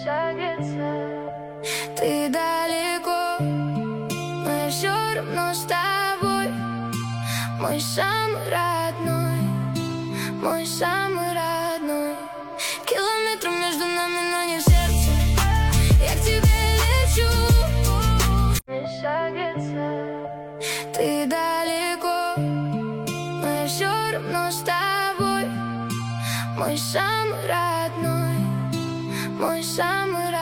Ты далеко, но я все равно с тобой. Мой самый родной, мой самый родной. Километры между нами, но не в сердце. Я к тебе лечу. Ты далеко, но я все равно с тобой. Мой самый родной, мой самый родной.